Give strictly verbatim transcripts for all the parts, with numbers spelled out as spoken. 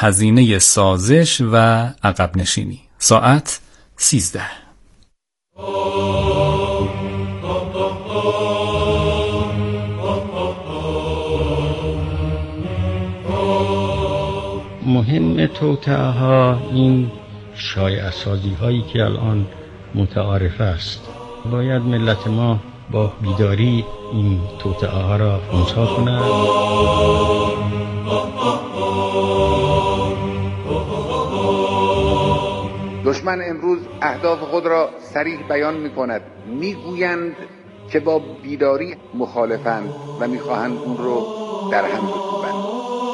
هزینه سازش و عقب نشینی. ساعت سیزده. مهم توطئه ها این شایعه سازی هایی که الان متعارف است. باید ملت ما با بیداری این توطئه ها را خنثی کنند. دشمن امروز اهداف خود را صریح بیان می کند. می گویند که با بیداری مخالفند و می خواهند اون رو در هم بکوبند.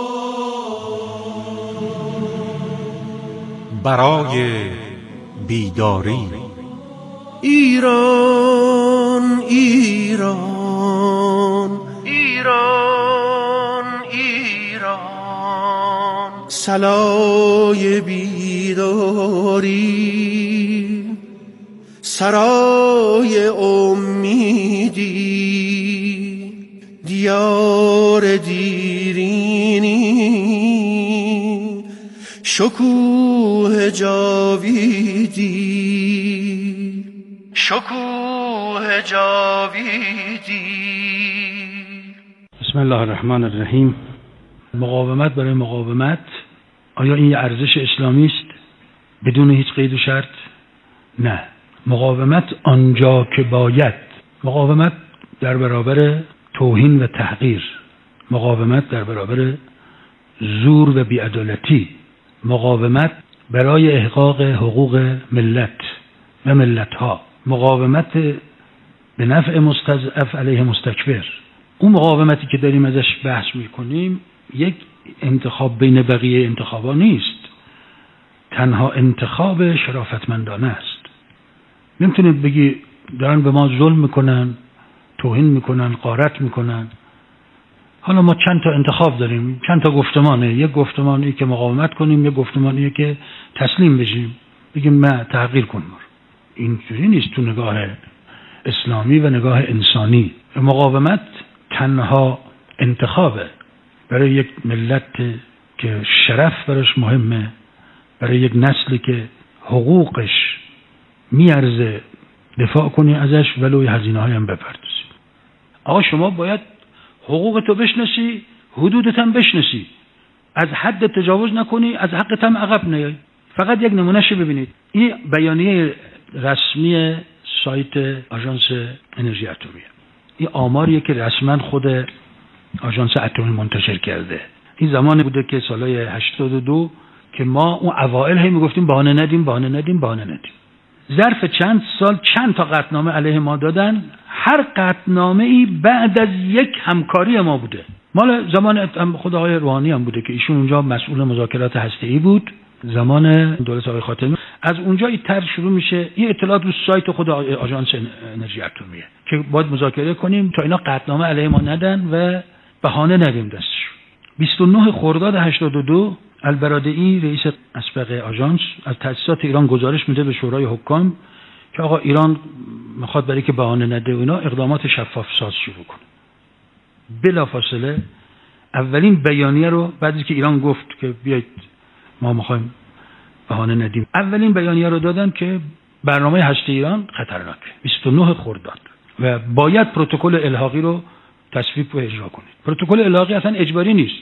برای بیداری ایران ایران ایران ایران صلای بیداری سرای امیدی دیار دیرینی شکوه جاویدی شکوه جاویدی. بسم الله الرحمن الرحیم. مقاومت برای مقاومت، آیا این یه ارزش اسلامی است بدون هیچ قید و شرط؟ نه. مقاومت آنجا که باید، مقاومت در برابر توهین و تحقیر، مقاومت در برابر زور و بی‌عدالتی، مقاومت برای احقاق حقوق ملت و ملت‌ها، مقاومت به نفع مستضعف علیه مستکبر. اون مقاومتی که داریم ازش بحث میکنیم یک انتخاب بین بقیه انتخابا نیست، تنها انتخاب شرافتمندانه است. نمیتونید بگی دارن به ما ظلم میکنن، توهین میکنن، غارت میکنن. حالا ما چند تا انتخاب داریم، چند تا گفتمانه، یک گفتمانی که مقاومت کنیم، یک گفتمانی که تسلیم بشیم، بگیم نه تحقیر کن. اینجوری نیست تو نگاه اسلامی و نگاه انسانی. مقاومت تنها انتخابه برای یک ملت که شرف براش مهمه، برای یک نسلی که حقوقش میارزه دفاع کنی ازش ولو هزینه هایم بپردازی. آقا شما باید حقوق تو بشناسی، حدودت هم بشناسی، از حد تجاوز نکنی، از حقت هم عقب نیای. فقط یک نمونهش ببینید. این بیانیه رسمی سایت آژانس انرژی اتمی، این آماریه که رسما خود آژانس اتمی منتشر کرده. این زمانی بوده که سالهای هشتاد و دو که ما اون اوائل هی میگفتیم بهانه ندیم بهانه ندیم بهانه ندیم. ظرف چند سال چند تا قطعنامه علیه ما دادن. هر قطعنامه ای بعد از یک همکاری ما بوده. مال زمان خود آقای روحانی هم بوده که ایشون اونجا مسئول مذاکرات هسته‌ای بود زمان دولت آقای خاتمی. از اونجا این طرح شروع میشه. این اطلاعات رو سایت خود آژانس انرژی اتمیه که باید مذاکره کنیم تا اینا قطعنامه علیه ما ندن و بهانه ندیم دستش. بیست و نه خرداد هشتاد و دو البرادعی رئیس اسبق آژانس از تأسیسات ایران گزارش میده به شورای حکام که آقا ایران میخواد برای که بهانه نده و اینا اقدامات شفاف ساز شروع کنه. بلافاصله اولین بیانیه رو بعد از که ایران گفت که بیاید ما میخوایم بهانه ندیم، اولین بیانیه رو دادن که برنامه هسته ایران خطرناکه. بیست و نه خرداد و باید پروتکل الحاقی رو تصویب و اجرا کنید. پروتکل الحاقی اصلا اجباری نیست.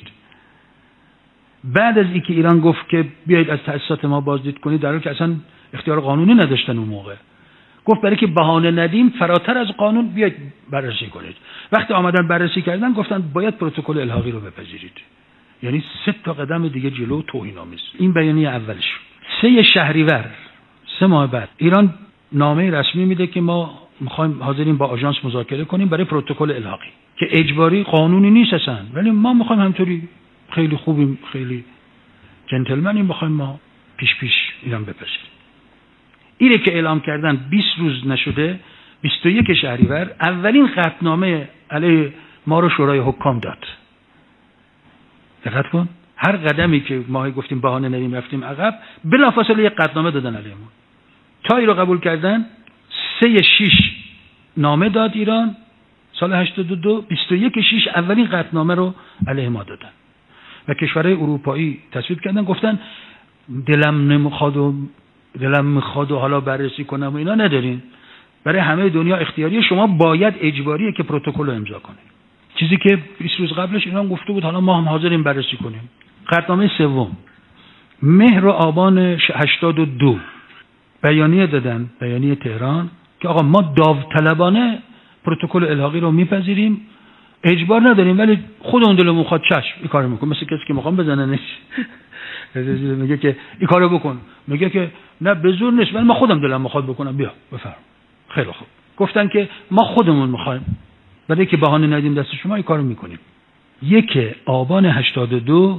بعد از اینکه ایران گفت که بیایید از تأسیسات ما بازدید کنید، در حالی که اصلا اختیار قانونی نداشتن اون موقع، گفت برای که بهانه ندیم فراتر از قانون بیاید بررسی کنید. وقتی آمدن بررسی کردن گفتن باید پروتکل الحاقی رو بپذیرید. یعنی سه تا قدم دیگه جلو توهین‌آمیز. این بیانیه اولش. سه شهریور سه ماه بعد ایران نامه رسمی میده که ما میخوایم حاضرین با آژانس مذاکره کنیم برای پروتکل الحاقی که اجباری قانونی نیست اصلا، ولی ما میخوایم همطوری خیلی خوبیم، خیلی جنتلمنیم، میخوایم ما پیش پیش ایران بپذیریم. اینه که اعلام کردن بیست روز نشده بیست و یک شهریور اولین قطعنامه علیه ما رو شورای حکام داد. دقت کن، هر قدمی که ما گفتیم بهانه ندیم رفتیم عقب، بلافاصله یک قطعنامه دادن علیه ما. تا این رو قبول کردن سه شش نامه داد ایران سال هشتاد و دو، بیست و یک شش اولین قطعنامه رو علیه ما دادن. و کشورهای اروپایی تصویب کردن، گفتن دلم نمیخواد و دلم میخواد و حالا بررسی کنم و اینا ندارین، برای همه دنیا اختیاریه، شما باید اجباریه که پروتکل رو امضا کنید. چیزی که بیست روز قبلش اینا گفته بود حالا ما هم حاضریم بررسی کنیم. قطعنامه سوم مهر و آبان هشتاد و دو بیانیه دادن، بیانیه تهران، که آقا ما داوطلبانه پروتکل الحاقی رو میپذیریم، اجبار نداریم، ولی خودمون دلمون میخواد چشم این کارو میکنیم. مثل کسی که میخوام بزننش میگه که این کارو بکن، میگه که نه به زور نیست ولی من خودم دلم میخواد بکنم، بیا بفرم. خیلی خوب، گفتن که ما خودمون میخوایم، برای که بهانه ندیم دست شما این کارو میکنیم. یک آبان هشتاد و دو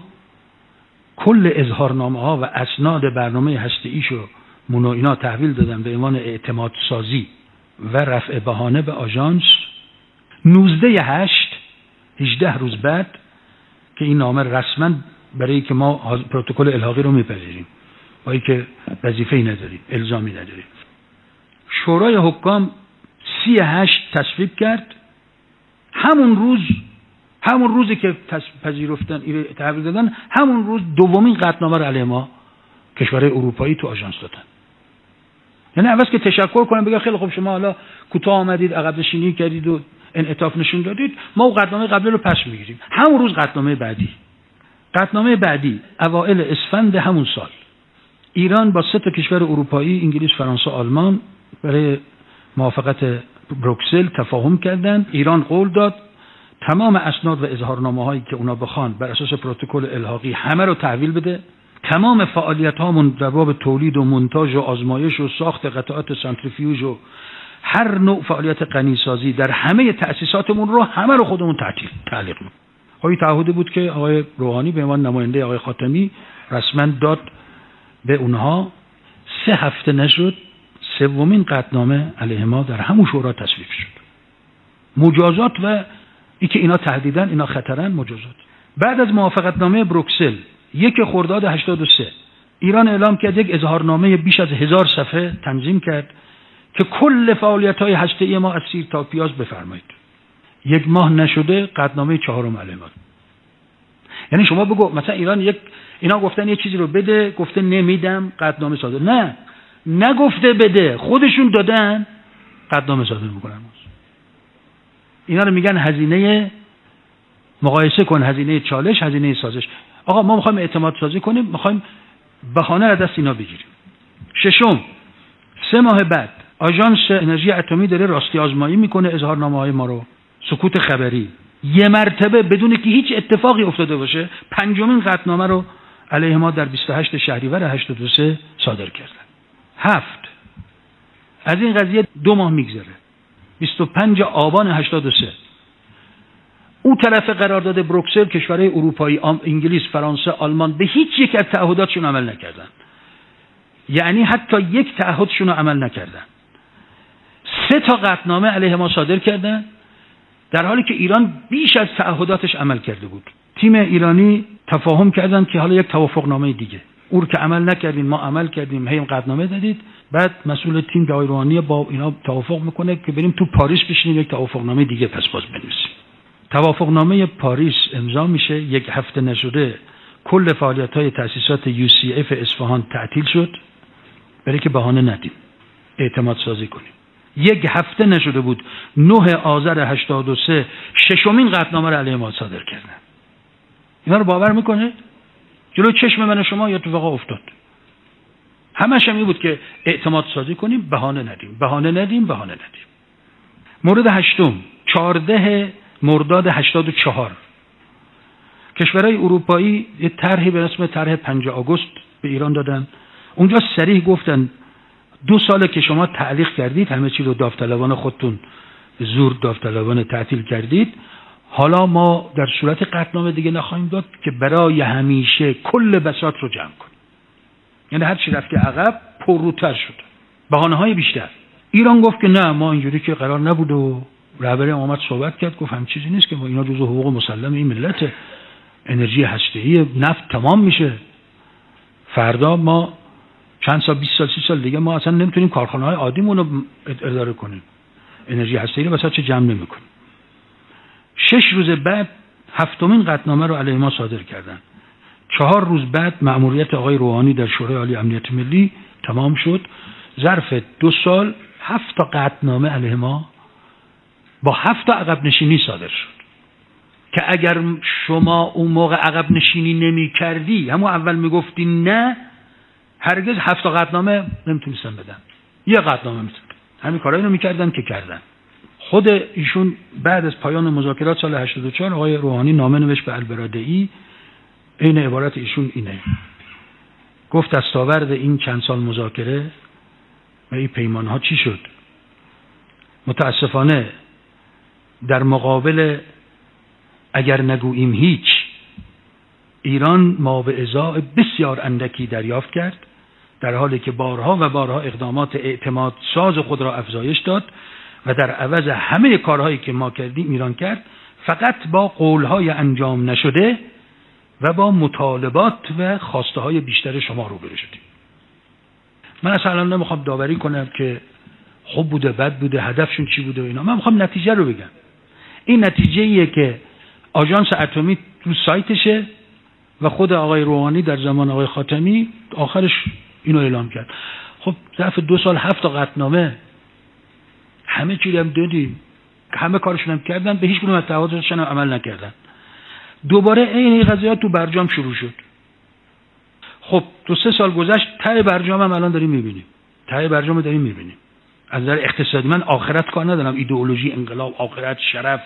کل اظهارنامه ها و اسناد برنامه هسته‌ایشو مونو اینا تحویل دادن به عنوان اعتماد سازی و رفع بهانه به آژانس. نوزده هشت هجده روز بعد که این نامه رسما برای که ما پروتکل الحاقی رو میپذیریم، با اینکه وظیفه‌ای نداریم، الزامی نداریم، شورای حکام سی هشت تصویب کرد. همون روز همون روزی که پذیرفتن تحویل دادن، همون روز دومین قطعنامه رو علیه ما کشورهای اروپایی تو آژانس دادن. یعنی عوض که تشکر کنن بگن خیلی خوب شما حالا کوتاه آمدید، عقب نشینی کردید و انعطاف نشون دادید، ما اون قطعنامه قبلی رو پس میگیریم. همون روز قطعنامه بعدی قطعنامه بعدی اوایل اسفند همون سال ایران با سه تا کشور اروپایی، انگلیس، فرانسه، آلمان، برای موافقت بروکسل تفاهم کردند. ایران قول داد تمام اسناد و اظهارنامه هایی که اونا بخوان بر اساس پروتکل الحاقی همه رو تحویل بده. تمام فعالیت هامون در باب تولید و مونتاژ و آزمایش و ساخت قطعات سانتریفیوژ و هر نوع فعالیت غنیسازی در همه تأسیساتمون رو همه رو خودمون تعطیل تعلیق می‌کنیم. این تعهدی بود که آقای روحانی به عنوان نماینده آقای خاتمی رسما داد به اونها. سه هفته نشد سومین قطعنامه علیه ما در همون شورا تصویب شد. مجازات و ای که اینا تهدیدن، اینا خطرن، مجازات. بعد از موافقتنامه بروکسل یک خرداد هشتاد و سه ایران اعلام کرد یک اظهارنامه بیش از هزار صفحه تنظیم کرد که کل فعالیت‌های هسته‌ای ما از سیر تا پیاز بفرمایید. یک ماه نشده قطعنامه چهارم علیه ما. یعنی شما بگو مثلا ایران یک اینا گفتن یه چیزی رو بده، گفته نمیدم، قطعنامه صادر. نه نگفته بده، خودشون دادن، قطعنامه صادر میکنن. اینا رو میگن هزینه مقایسه کن، هزینه چالش، هزینه سازش. آقا ما میخوایم اعتماد سازی کنیم، میخوایم بهانه را دست اینا بگیریم. ششم، سه ماه بعد آژانس انرژی اتمی داره راستی آزمایی میکنه اظهارنامه های ما رو، سکوت خبری. یه مرتبه بدون که هیچ اتفاقی افتاده باشه پنجمین قطعنامه رو علیه ما در بیست و هشت شهریور هشتاد و سه صادر کردن. هفت، از این قضیه دو ماه میگذره. بیست و پنج آبان هشتاد و سه اون طرف قرارداد بروکسل کشورهای اروپایی، انگلیس، فرانسه، آلمان به هیچ یک از تعهداتشون عمل نکردن. یعنی حتی یک تعهدشون رو عمل نکردن. سه تا قطعنامه علیه ما صادر کردن در حالی که ایران بیش از تعهداتش عمل کرده بود. تیم ایرانی تفاهم کردن که حالا یک توافقنامه دیگه، اون که عمل نکردین ما عمل کردیم، هی قطعنامه دادید. بعد مسئول تیم دای روحانی با اینا توافق میکنه که بریم تو پاریس بشینیم یک توافقنامه دیگه پس باز بنویسیم. توافقنامه پاریس امضا میشه، یک هفته نشده کل فعالیت‌های تأسیسات یو سی اف اصفهان تعطیل شد برای که بهانه ندیم، اعتماد سازی کنیم. یک هفته نشده بود نه آذر هشتاد و سه ششمین قطعنامه رو علیه ما صادر کردن. اینا رو باور میکنه؟ جلوی چشم من شما یا اتفاق افتاد. همش هم این بود که اعتماد سازی کنیم، بهانه ندیم، بهانه ندیم، بهانه ندیم. مورد هشتم، چهارده مرداد هشتاد و چهار کشورهای اروپایی یه طرحی به اسم طرح پنج آگوست به ایران دادن. اونجا صریح گفتن دو ساله که شما تعلیق کردید، همه چی رو داوطلبانه خودتون زور داوطلبانه تعطیل کردید، حالا ما در صورت قطعنامه دیگه نخواهیم داد که برای همیشه کل بساط رو جمع کنیم. یعنی هر چی رفت که عقب پرروتر شد، بهانه‌های بیشتر. ایران گفت که نه ما اینجوری که قرار نبود و رهبری آمد صحبت کرد، گفت هم چیزی نیست که ما اینا جزء حقوق مسلم این ملت، انرژی هسته‌ای نفت تمام میشه، فردا ما چند سال بیست سال سی سال دیگه ما اصلا نمیتونیم کارخانه‌های عادیمون رو اداره کنیم، انرژی هسته‌ای رو واسه چه جمع نمی‌کنیم. شش روز بعد هفتمین قطعنامه رو علیه ما صادر کردن. چهار روز بعد مأموریت آقای روحانی در شورای عالی امنیت ملی تمام شد. ظرف دو سال هفت تا قطعنامه علیه ما با هفت تا عقب نشینی صادر شد که اگر شما اون موقع عقب نشینی نمی کردی، همون اول می گفتی نه، هرگز هفت تا قطعنامه نمیتونستن بدن. یه قطعنامه میتونن. همین کارایی رو میکردن که کردن. خود ایشون بعد از پایان مذاکرات سال هشتاد و چهار آقای روحانی نامه نوشت به البرادعی. این عبارت ایشون اینه: گفت دستاورد این چند سال مذاکره و این پیمان ها چی شد؟ متاسفانه در مقابل اگر نگوییم هیچ، ایران ما به ازای بسیار اندکی دریافت کرد، در حالی که بارها و بارها اقدامات اعتماد ساز خود را افزایش داد و در عوض همه کارهایی که ما کردیم ایران کرد فقط با قولهای انجام نشده و با مطالبات و خواسته های بیشتر شما روبرو شدیم. من اصلا نمیخوام داوری کنم که خوب بوده بد بوده هدفشون چی بوده و اینا. من میخوام نتیجه رو بگم. این نتیجه ایه که آژانس اتمی تو سایتشه و خود آقای روحانی در زمان آقای خاتمی آخرش اینو اعلام کرد. خب ظرف دو سال هفت تا قطعنامه همه چیزی هم دادیم، همه کارشون هم کردن، به هیچ کدوم از تعهداتشون عمل نکردن. دوباره این قضیات تو برجام شروع شد. خب تو سه سال گذشت، ته برجام هم الان داریم میبینیم. ته برجام داریم میبینیم. از نظر اقتصادی من آخرت کار ندارم، ایدئولوژی، انقلاب، آخرت، شرف،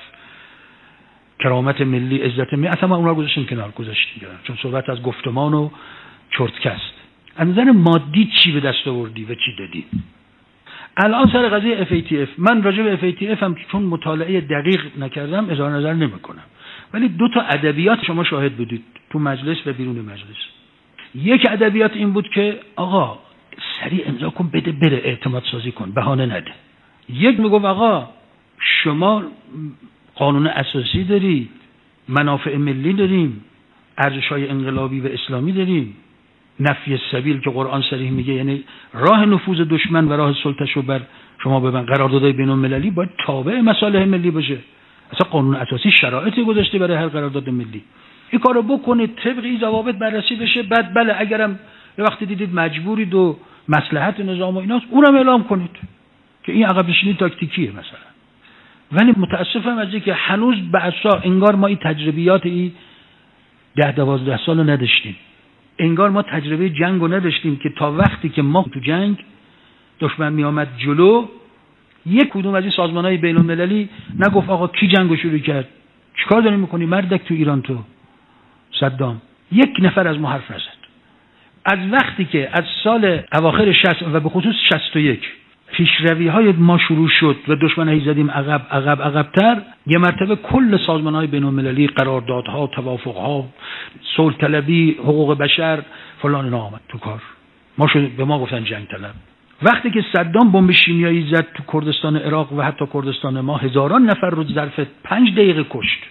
کرامت ملی، عزت ملی، اصلا ما اونها رو گذاشتیم کنار، گذاشتیم چون صحبت از گفتمان و چرتکست. از نظر مادی چی به دست آوردی و چی دادی؟ الان سر قضیه اف ای تی اف، من راجع به اف ای تی اف هم چون مطالعه دقیق نکردم اظهار نظر نمیکنم، ولی دو تا ادبیات شما شاهد بودید تو مجلس و بیرون مجلس. یک ادبیات این بود که آقا سریع امضا کن بده بره، اعتماد سازی کن، بهانه نده. یک میگفت آقا شما قانون اساسی دارید، منافع ملی داریم، ارزش‌های انقلابی و اسلامی داریم، نفی السبیل که قرآن صریح میگه یعنی راه نفوذ دشمن و راه سلطه‌ش رو بر شما ببند، قراردادهای بین‌المللی باید تابع مصالح ملی باشه. اصلا قانون اساسی شرایطی گذاشته برای هر قرارداد ملی. این کارو بکنید، طبق این ضوابط بررسی بشه، بعد بله اگرم یه وقتی دیدید مجبورید و مصلحت نظام و ایناست اونم اعلام کنید که این عقب نشینی تاکتیکیه مثلا. ولی متاسفم از اینکه هنوز بعضا انگار ما این تجربیات این ده دوازده سال رو نداشتیم. انگار ما تجربه جنگ رو نداشتیم که تا وقتی که ما تو جنگ دشمن می آمد جلو، یک کدوم از این سازمان‌های بین‌المللی نگفت آقا کی جنگو شروع کرد، چیکار داری می‌کنی مردک تو ایران، تو صدام، یک نفر از ما حرف نزد. از وقتی که از سال اواخر شصت و به خصوص شصت و یک پیشروی‌های ما شروع شد و دشمنایی زدیم عقب عقب عقب‌تر، یه مرتبه کل سازمان‌های بین‌المللی، قراردادها، توافق‌ها، صلح طلبی، حقوق بشر فلان اینا آمد تو کار. ما شد به ما گفتن جنگ طلب. وقتی که صدام بمب شیمیایی زد تو کردستان عراق و حتی کردستان ما، هزاران نفر رو ظرف پنج دقیقه کشت.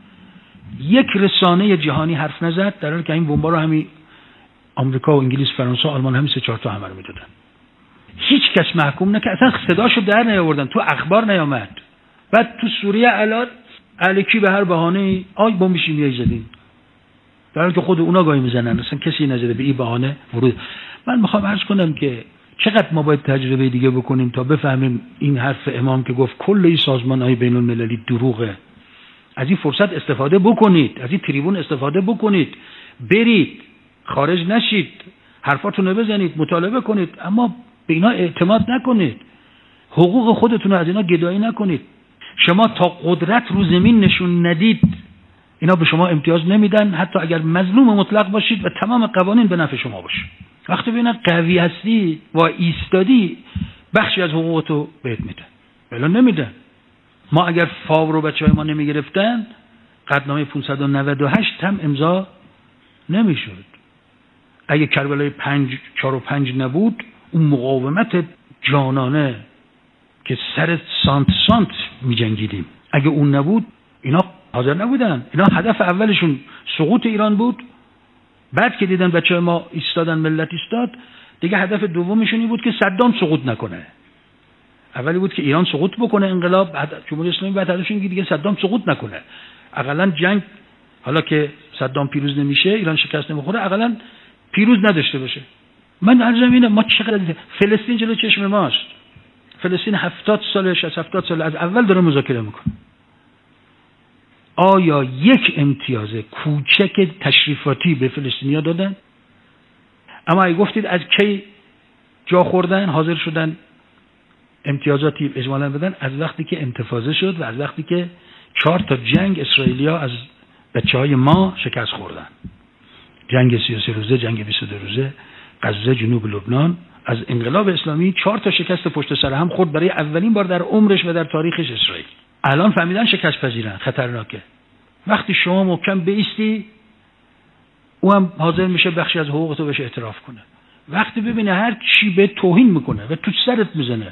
یک رسانه جهانی حرف نزد، در حالی که این بمبا رو همین آمریکا و انگلیس، فرانسه و آلمان همین سه چهار تا همه رو میدادن. هیچ کس محکوم نکرد، اصلا صداشو در نیاوردن، تو اخبار نیامد. بعد تو سوریه الان الکی به هر بهانه‌ای آی بمب شیمیایی زدیم، در حالی که خود اونا گاهی میزنن، اصلا کسی نزده به این بهانه ورود. من میخوام عرض کنم که چقدر ما باید تجربه دیگه بکنیم تا بفهمیم این حرف امام که گفت کل این سازمان‌های بین‌المللی دروغه. از این فرصت استفاده بکنید، از این تریبون استفاده بکنید، برید خارج نشید، حرفاتون رو بزنید، مطالبه کنید، اما به اینا اعتماد نکنید، حقوق خودتون رو از اینا گدایی نکنید. شما تا قدرت رو زمین نشون ندید اینا به شما امتیاز نمیدن، حتی اگر مظلوم مطلق باشید و تمام قوانین به نفع شما باشه. وقتی ببینن قوی هستی و ایستادی بخشی از حقوقتو بهت میدن، ولی نمیدن. ما اگر فاو رو بچهای ما نمیگرفتن قطعنامه پانصد و نود و هشت هم امضا نمیشد. اگه کربلای پنج چهار و پنج نبود، اون مقاومت جانانه که سر سانت سانت میجنگیدیم، اگه اون نبود اینا حاضر نبودن. اینا هدف اولشون سقوط ایران بود. بعد که دیدن بچه ما ایستادن، ملت ایستاد، دیگه هدف دومشون این بود که صدام سقوط نکنه. اولی بود که ایران سقوط بکنه، انقلاب، بعد جمهوری اسلامی، بعد هدفشون دیگه صدام سقوط نکنه. اقلا جنگ، حالا که صدام پیروز نمیشه، ایران شکست نمیخوره، حداقل پیروز نداشته باشه. من عرضم اینه ما چقدر فلسطین جلو چشم ماست. فلسطین هفتاد سالش از هفتاد سال از اول داره مذاکره میکنه. آیا یک امتیاز کوچک تشریفاتی به فلسطینیا دادن؟ اما اگه گفتید از کی جا خوردن، حاضر شدن امتیازاتی اجمالا بدن؟ از وقتی که انتفاضه شد و از وقتی که چهار تا جنگ اسرائیلیا از بچهای ما شکست خوردن. جنگ سی و سه روزه، جنگ بیست و دو روزه، غزه، جنوب لبنان. از انقلاب اسلامی چهار تا شکست پشت سر هم خورد برای اولین بار در عمرش و در تاریخش اسرائیل. الان فهمیدن شکست پذیرن، خطرناکه. وقتی شما محکم بایستی، او هم حاضر میشه بخشی از حقوق تو بهش اعتراف کنه. وقتی ببینه هر چی به توهین میکنه و تو سرت میزنه،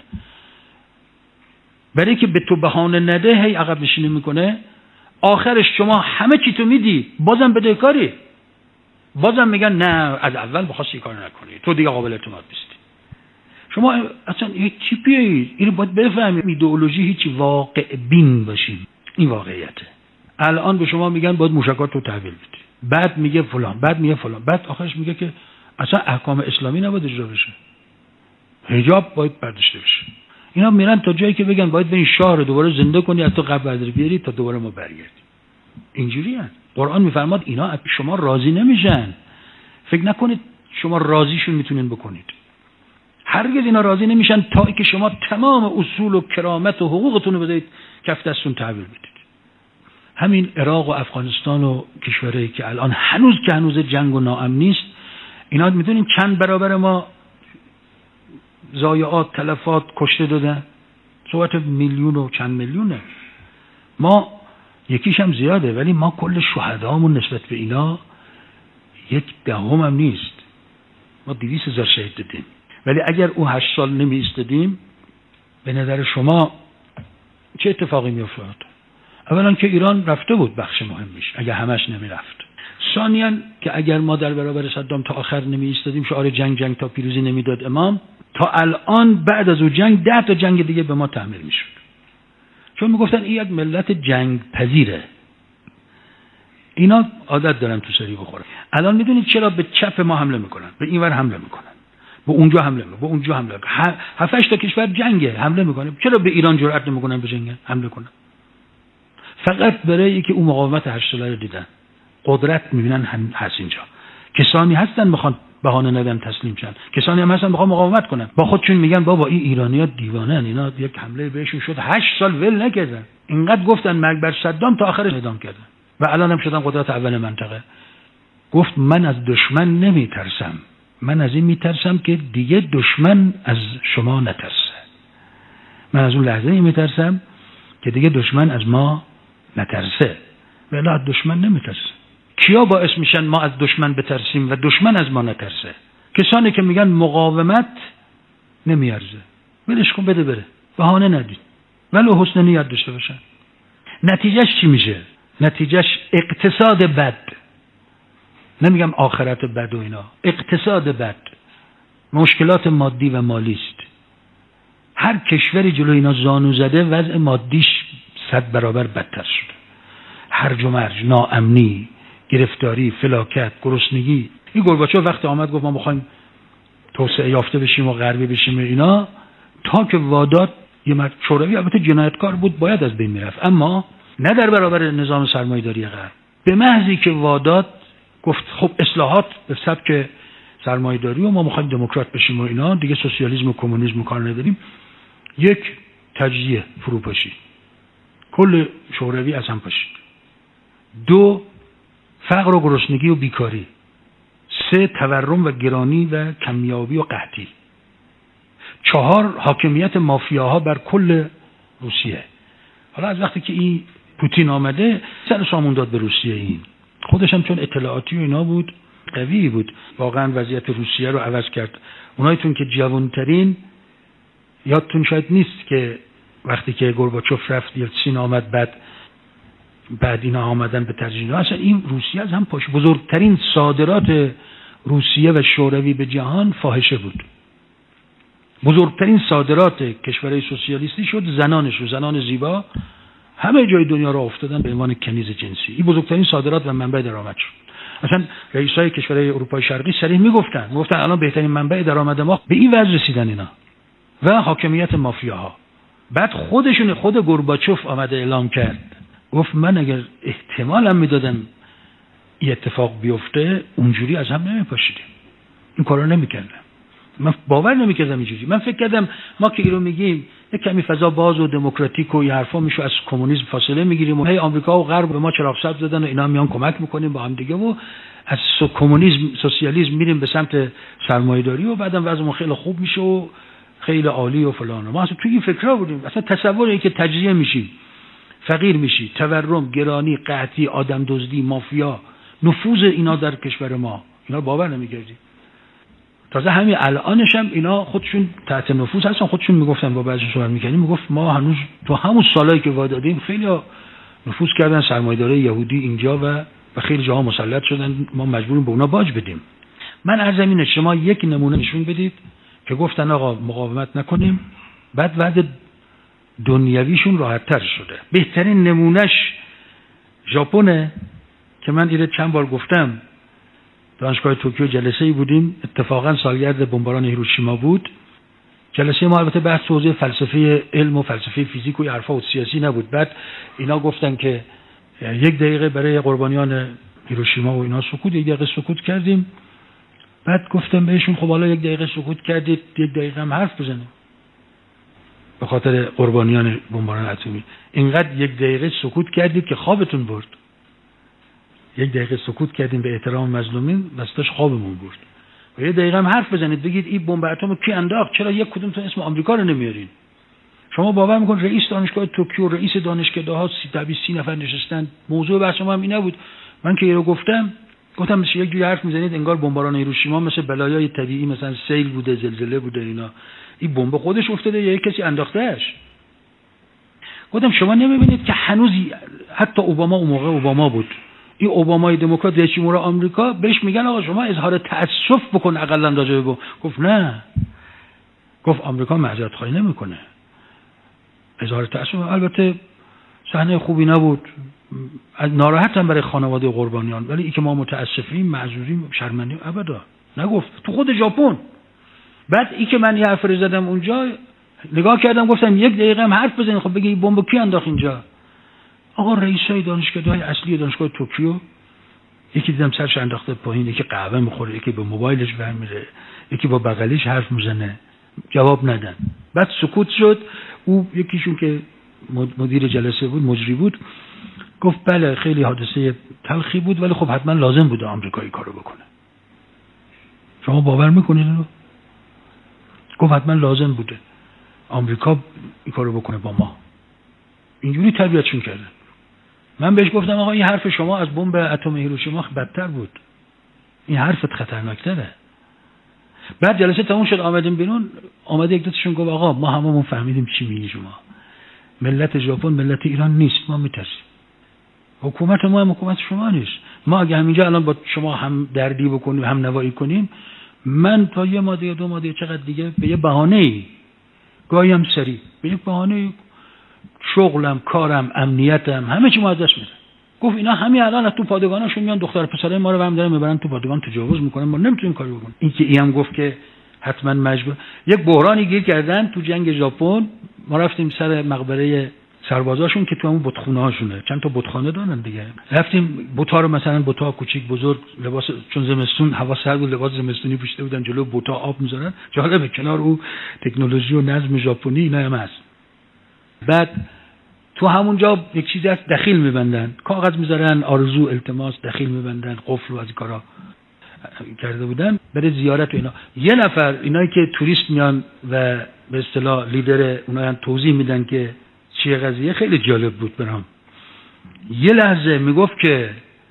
برای که به تو بهانه نده هی عقب نشینی میکنه، آخرش شما همه چی تو میدی، بازم بدهکاری، بازم میگن نه از اول بخواستی کار نکنی، تو دیگه قابل اعتماد نیستی. شما اصلا یه تیپیه، اینو باید بفهمید. ایدئولوژی هیچ واقع بین باشیم، این واقعیته. الان به شما میگن باید موشکات رو تحویل بدی، بعد میگه فلان، بعد میگه فلان، بعد آخرش میگه که اصلا احکام اسلامی نباید اجرا بشه، حجاب باید برداشته بشه. اینا میرن تا جایی که بگن باید برین شاه رو دوباره زنده کنی، از تو قبر برداری بیاری تا دوباره ما برگردیم. اینجوری هست. قرآن میفرماد اینا از شما راضی نمیشن. فکر نکنید شما راضیشون میتونین بکنید. هرگز اینا راضی نمیشن تا اینکه شما تمام اصول و کرامت و حقوقتون رو بدید کف دستتون تحویل بدید. همین عراق و افغانستان و کشورهایی که الان هنوز که هنوز جنگ و ناامن نیست، اینا میدونین چند برابر ما ضایعات، تلفات، کشته دادن؟ صحبت میلیون و چند میلیونه. ما یکیش هم زیاده، ولی ما کل شهدامون نسبت به اینا یک دهم هم نیست. ما دویست هزار شهید دادیم، ولی اگر او هشت سال نمی ایستادیم، به نظر شما چه اتفاقی می افتاد؟ اولا که ایران رفته بود بخش مهمیش اگر همش نمی رفت. ثانیاً که اگر ما در برابر صدام تا آخر نمی ایستادیم، شعار جنگ جنگ تا پیروزی نمیداد امام، تا الان بعد از اون جنگ ده تا جنگ دیگه به ما تحمیل میشد. چون میگفتن این یک ملت جنگ پذیره. اینا عادت دارن تو سری بخورن. الان میدونید چرا به چپ ما حمله میکنن؟ به اینور حمله میکنن، به اونجا حمله میکنن، به اونجا حمله میکنن. هفت تا کشور جنگه، حمله میکنه. چرا به ایران جرئت نمیکنن به جنگ حمله کنن؟ فقط برای اینکه اون مقاومت هشت ساله رو دیدن. قدرت میبینن هست اینجا. کسانی هستن میخوان بهانه ندن تسلیم شن، کسانی هم هستن میخوان مقاومت کنن. با خودشون میگن بابا این ایرانی‌ها دیوانه‌ن، اینا یک حمله بهشون شد هشت سال ول نکردن. اینقدر گفتن مرگ بر صدام تا آخرش ادام کردن و الان هم شدن قدرت اول منطقه. گفت من از دشمن نمیترسم، من از این میترسم که دیگه دشمن از شما نترسه. من از اون لحظه میترسم که دیگه دشمن از ما نترسه. ولی از دشمن نمیترسه. کیا باعث میشن ما از دشمن بترسیم و دشمن از ما نترسه؟ کسانی که میگن مقاومت نمیارزه، ولش کن بده بره، بهانه ندید، ولو حسن نیت داشته باشن. نتیجهش چی میشه؟ نتیجهش اقتصاد بد. نمیگم آخرت بد و اینا، اقتصاد بد، مشکلات مادی و مالی است. هر کشوری جلو اینا زانو زده وضع مادیش صد برابر بدتر شده. هرج و مرج، ناامنی، گرفتاری، فلاکت، گرسنگی. این گورباچوف وقتی آمد گفت ما میخوایم توسعه یافته بشیم و غربی بشیم اینا، تا که واداد یه مرد شوروی البته جنایتکار بود باید از بین میرفت، اما نه در برابر نظام سرمایه‌داری غرب. به محضی که واداد گفت خب اصلاحات به سبک سرمایه‌داری و ما میخوایم دموکرات بشیم و اینا، دیگه سوسیالیسم و کمونیسم کار نداریم، یک تجزیه فروپاشی، کل شوروی از هم پاشید. دو، فقر و گرسنگی و بیکاری. سه، تورم و گرانی و کمیابی و قحطی. چهار، حاکمیت مافیاها بر کل روسیه. حالا از وقتی که این پوتین آمده سر سامون داد به روسیه. این خودش هم چون اطلاعاتی و اینا بود قوی بود، واقعا وضعیت روسیه رو عوض کرد. اونایتون که جوانترین یادتون شاید نیست که وقتی که گورباچوف رفت یلتسین آمد، بعد بعد اینا آمدن به تدریج، اصلا این روسیه از هم پاش. بزرگترین صادرات روسیه و شوروی به جهان فاحشه بود. بزرگترین صادرات کشورهای سوسیالیستی شد زنانش رو، زنان زیبا همه جای دنیا را افتادن به عنوان کنیز جنسی. این بزرگترین صادرات و منبع درآمد شد. اصلا رئیسای کشورهای اروپای شرقی صریح میگفتن میگفتن الان بهترین منبع درآمد ما به این وضع رسیدن اینا و حاکمیت مافیاها. بعد خودشون خود گورباچوف آمده اعلام کرد، گفت من اگر احتمالم میدادم این اتفاق بیفته اونجوری از هم نمیپاشیدیم، این کارا نمیکردم. من باور نمیکردم اینجوری. من فکر کردم ما که اینو میگیم یک کمی فضا باز و دموکراتیک و این حرفا میشه، از کمونیسم فاصله میگیریم و هی آمریکا و غرب به ما چراغ سبز دادن و اینا میان کمک میکنیم با هم دیگه و از کمونیسم سوسیالیسم میریم به سمت سرمایه‌داری و بعدم وضعمون خیلی خوب میشه و خیلی عالی و فلان. ما اصلا توی این فکرا بودیم. اصلا تصور این که تجزیه میشیم، فقیر میشی، تورم، گرانی، قحطی، آدم دزدی، مافیا، نفوذ اینا در کشور ما، اینا باور نمیکردیم. تازه همین الانش هم اینا خودشون تحت نفوذ هستن. خودشون میگفتن با بعضی صحبت میکردیم، میگفت ما هنوز تو همون سالایی که وعده دادیم خیلی نفوذ کردن سرمایه‌دارای یهودی اینجا و و خیلی جاها مسلط شدن، ما مجبوریم به اونا باج بدیم. من عرض اینه شما یک نمونه نشون بدید که گفتن آقا مقاومت نکنیم، بعد بعد دنیویشون راحت‌تر شده. بهترین نمونهش ژاپنه که من اینو چند بار گفتم. دانشگاه توکیو جلسه‌ای بودیم، اتفاقا سالگرد بمباران هیروشیما بود. جلسه ما البته بحث حوزه فلسفه علم و فلسفه فیزیک و حرفا و سیاسی نبود. بعد اینا گفتن که یک دقیقه برای قربانیان هیروشیما و اینا سکوت، یک دقیقه سکوت کردیم. بعد گفتم بهشون خب حالا یک دقیقه سکوت کردید، یک دقیقه هم حرف بزنید به خاطر قربانیان بمباران اتمی. اینقدر یک دقیقه سکوت کردید که خوابتون برد. یک دقیقه سکوت کردیم به احترام مظلومین، واسطش خوابمون برد. و یک دقیقه هم حرف بزنید بگید این بمب اتم کی انداخت، چرا یک کدومتون اسم آمریکا رو نمیارین؟ شما باور میکن رئیس دانشگاه توکیو، رئیس دانشگاه‌ها سی تا بیست نفر نشستن، موضوع بحث ما هم این نبود. من که اینو گفتم گفتم مثل یک جوری حرف میزنید انگار بمباران هیروشیما مثل بلایای طبیعی مثلا سیل بوده، زلزله بوده اینا. این بمب خودش افتاده یا یک کسی انداختهش؟ گفتم شما نمیبینید که هنوز حتی اوباما اون موقع اوباما بود، این اوبامای دموکرات رئیس جمهور آمریکا بهش میگن آقا شما اظهار تأسف بکن اقلا راجع به. گفت نه، گفت آمریکا معذرت خواهی نمیکنه. اظهار تأسف البته صحنه خوبی نبود، ناراحتم برای خانواده قربانیان، ولی این که ما متاسفیم، معذوریم، شرمندیم ابدا نگفت. تو خود ژاپن. بعد این که من یه حرف رو زدم اونجا، نگاه کردم گفتم یک دقیقه هم حرف بزنید، خب بگید بمب کی انداخت اینجا؟ آقا رئیسای دانشگاه‌های اصلی دانشگاه توکیو، یکی دیدم سرش انداخته پایین، یکی قهوه میخوره، یکی به موبایلش برمیره، یکی با بغلیش حرف میزنه، جواب ندن. بعد سکوت شد. او یکیشون که مدیر جلسه بود، مجری بود، گفت بله خیلی حادثه تلخی بود ولی خب حتما لازم بوده آمریکایی کارو بکنه. شما باور میکنید اینو؟ گفت حتما لازم بوده آمریکا این کارو بکنه با ما. اینجوری تربیتشون کردن. من بهش گفتم آقا این حرف شما از بمب اتم هیروشیما بدتر بود، این حرفت خطرناکتره. بعد جلسه تموم شد، آمدیم بیرون، آمده یک دوتاشون گفت آقا ما هممون فهمیدیم چی میگی شما، ملت ژاپن ملت ایران نیست، ما میترسیم، حکومت ما هم حکومت شما نیست. ما اگه همینجا الان با شما هم دردی بکنیم، هم نوایی کنیم، من تا یه ماده یا دو ماده چقدر دیگه به یه بهانه‌ای، گاهی هم سری به یه بهانه‌ای، شغلم، کارم، امنیتم، همه چی ما از دست میدم. گفت اینا همین الان از تو پادگاناشون میان دختر پسرای ما رو برام دارن میبرن تو پادگان تجاوز میکنن، ما نمیتونیم کاری بکنیم. این که اینم گفت که حتما مجبور. یک بحرانی گیر کردن تو جنگ ژاپن، ما رفتیم سر مقبره سربازاشون که تو همون بتخونه هاشونه، چند تا بتخانه دارن دیگه. رفتیم بوتا رو مثلا بوتا کوچیک بزرگ، لباس چون زمستون هوا سرد بود لباس زمستونی پوشیده بودن، جلو بوتا آب میذارن. جالبه کنار او تکنولوژی و نظم ژاپنی اینا هم هست. بعد تو همونجا یک چیزی از دخیل میبندن، کاغذ میذارن، آرزو، التماس، دخیل میبندن، قفل و از کارا کرده بودن برای زیارت و اینا. یه نفر اینایی که توریست میان و به اصطلاح لیدر اونها توضیح میدن که چیه قضیه، خیلی جالب بود برام. یه لحظه میگفت که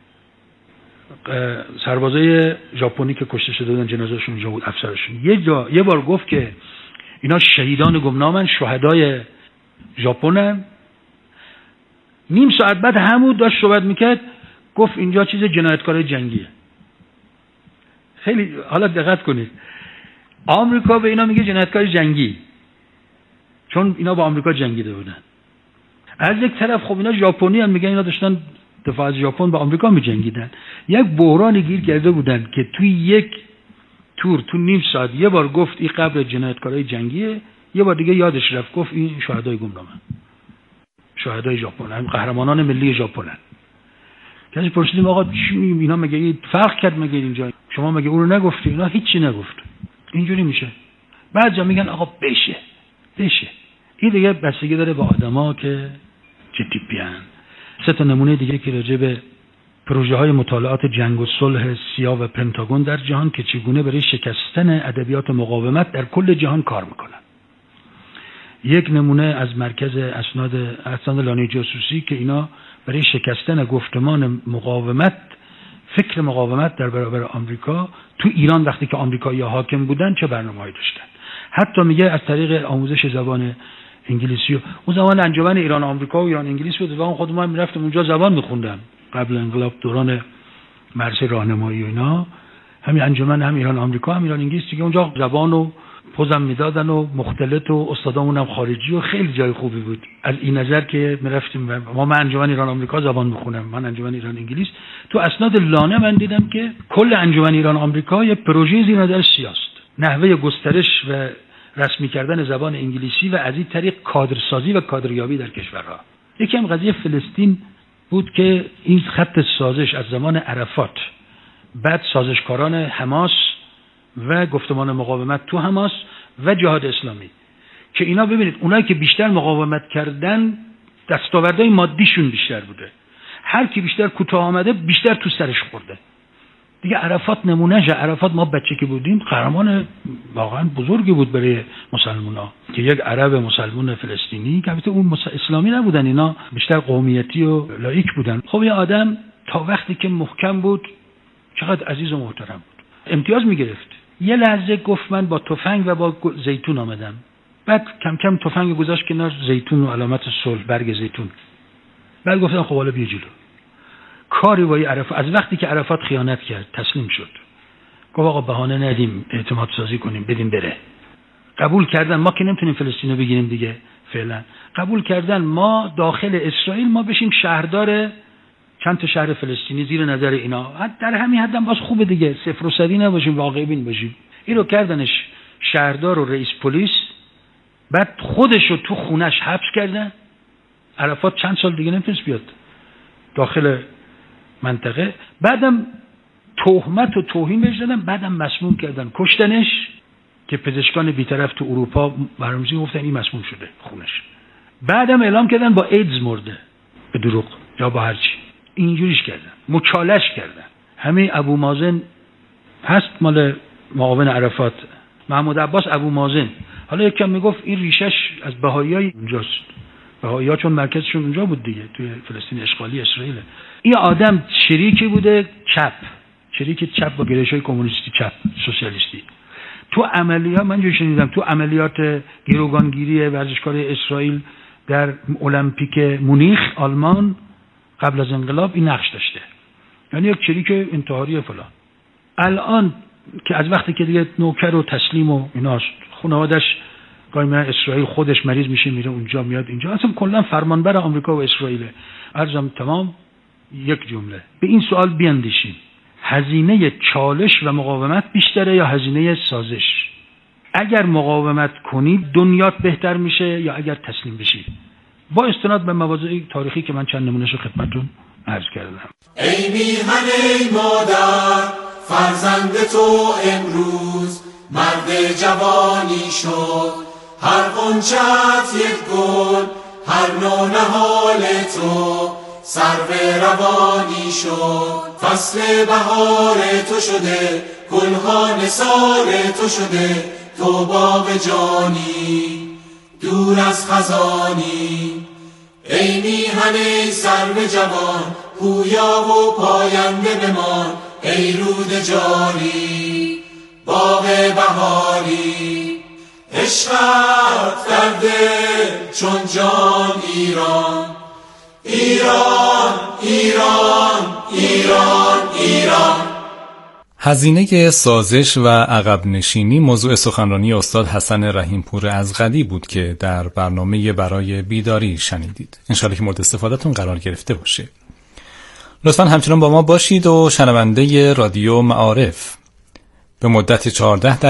سربازای ژاپنی که کشته شده بودن جنازه‌شون اونجا بود، افسرشون. یه جا یه بار گفت که اینا شهیدان گمنامن، شهدای ژاپنن. نیم ساعت بعد همون داشت صحبت میکرد، گفت اینجا چیز جنایتکارای جنگیه. خیلی حالا دقت کنید، آمریکا به اینا میگه جنایتکار جنگی، چون اینا با آمریکا جنگیده بودن. از یک طرف خب اینا ژاپنی هم میگن اینا داشتن دفاع از ژاپن با آمریکا میجنگیدن. یک بحرانی گیر کرده بودن که توی یک تور تو نیم ساعت یه بار گفت این قبر جنایتکارای جنگیه، یه بار دیگه یادش رفت گفت این شهدای گمنامه، شهدای ژاپن، هم قهرمانان ملی ژاپنن. کسی پرسیدیم آقا چی اینا مگه فرق کرد مگه اینجا؟ شما مگه اون رو نگفتی؟ اینا هیچی نگفت. اینجوری میشه. بعد جا میگن آقا بشه بشه. این دیگه بستگی داره با آدما که چه تیپیان. سه تا نمونه دیگه که راجع به پروژه های مطالعات جنگ و صلح سیا و پنتاگون در جهان که چگونه برای شکستن ادبیات مقاومت در کل جهان کار میکنن. یک نمونه از مرکز اسناد اسناد لانه جاسوسی که اینا برای شکستن گفتمان مقاومت، فکر مقاومت در برابر آمریکا تو ایران وقتی که آمریکایی‌ها حاکم بودن چه برنامه‌ای داشتن. حتی میگه از طریق آموزش زبان انگلیسی. اون زمان انجمن ایران آمریکا و ایران انگلیس بود. واقعا خودم هم میرفتم اونجا زبان میخوندم قبل انقلاب، دوران مرزه راهنمایی و اینا. همین انجمن هم ایران آمریکا هم ایران انگلیس دیگه اونجا زبان و پوزم میدادن و مختلط و استادامون هم خارجی و خیلی جای خوبی بود. از این نظر که میرفتیم ما من انجمن ایران آمریکا زبان میخونم، من انجمن ایران انگلیس. تو اسناد لانه من دیدم که کل انجمن ایران آمریکا یه پروژه زیر نظر سیاست، نحوه گسترش و رسمی کردن زبان انگلیسی و از این طریق کادرسازی و کادریابی در کشورها. یکی هم قضیه فلسطین بود که این خط سازش از زمان عرفات، بعد سازشکاران حماس و گفتمان مقاومت تو حماس و جهاد اسلامی، که اینا ببینید اونایی که بیشتر مقاومت کردن دستاوردهای مادیشون بیشتر بوده، هر کی بیشتر کوتاه آمده بیشتر تو سرش خورده دیگه. عرفات نمونهشه. عرفات ما بچه که بودیم قهرمان واقعا بزرگی بود برای مسلمونا، که یک عرب مسلمون فلسطینی که البته اون اسلامی نبودن، اینا بیشتر قومیتی و لایک بودن. خب یه آدم تا وقتی که محکم بود چقدر عزیز و محترم بود، امتیاز میگرفت. یه لحظه گفت من با تفنگ و با زیتون آمدم، بعد کم کم تفنگ گذاشت کنار، زیتون و علامت صلح، برگ زیتون. بعد گفتم خب حالا بیا جلو. کاری وای عرفات از وقتی که عرفات خیانت کرد تسلیم شد، گفت آقا بهانه ندیم، اعتماد سازی کنیم، بدیم بره. قبول کردن ما که نمیتونیم فلسطین رو بگیریم دیگه فعلا. قبول کردن ما داخل اسرائیل ما بشیم شهردار چند تا شهر فلسطینی زیر نظر اینا. در همین حد هم باز خوبه دیگه، صفر و صدی نباشیم، واقع بین باشیم. این رو کردنش شهردار و رئیس پلیس، بعد خودش رو تو خونش حبس کردن. عرفات چند سال دیگه نمیتونست بیاد داخل منطقه. بعدم تهمت و توهین بهش دادن، بعدم مسموم کردن، کشتنش، که پزشکان بی‌طرف تو اروپا برنامه‌ریزی گفتن این مسموم شده خونش. بعدم اعلام کردن با ایدز مرده، به دروغ یا با هرچی اینجوریش کردن، مچالش کردن. همین ابو مازن هست مال معاون عرفات، محمود عباس ابو مازن. حالا یکم میگفت این ریشش از بهائیای اونجاست، بهائی‌ها چون مرکزشون اونجا بود دیگه، توی فلسطین اشغالی اسرائیل. این آدم شریکی بوده چپ، شریک چپ با گرایش‌های کمونیستی چپ سوسیالیستی. تو عملیات من جو شنیدم تو عملیات گروگانگیری ورزشکار اسرائیل در المپیک مونیخ آلمان قبل از انقلاب این نقش داشته، یعنی یک شریک انتحاری فلان. الان که از وقتی که دیگه نوکر و تسلیم و ایناست، خانواده‌اش گاهی من اسرائیل خودش مریض میشه میره اونجا میاد اینجا، اصلا کلا فرمانبر آمریکا و اسرائیل. عرضم تمام یک جمله به این سوال بیاندیشیم: هزینه چالش و مقاومت بیشتره یا هزینه سازش؟ اگر مقاومت کنید دنیات بهتر میشه یا اگر تسلیم بشید؟ با استناد به مواضع تاریخی که من چند نمونهشو خدمتتون عرض کردم. ای میهن ای مادر، فرزند تو امروز مرد جوانی شد، هر غنچه‌ات یک گل، هر نو نهال تو سرو روانی شد. فصل بهار تو شده، گلها نثار تو شده، تو باغ جانی دور از خزانی. ای میهن ای سرو جوان، پویا و پاینده بمان، ای رود جاری باغ بهاری. عشقت در دل چون جان ایران، ایران ایران ایران ایران. هزینه سازش و عقب نشینی موضوع سخنرانی استاد حسن رحیمپور ازغدی بود که در برنامه برای بیداری شنیدید. انشالله که مورد استفادهتون قرار گرفته باشه. لطفاً همچنان با ما باشید و شنونده رادیو معارف به مدت چهارده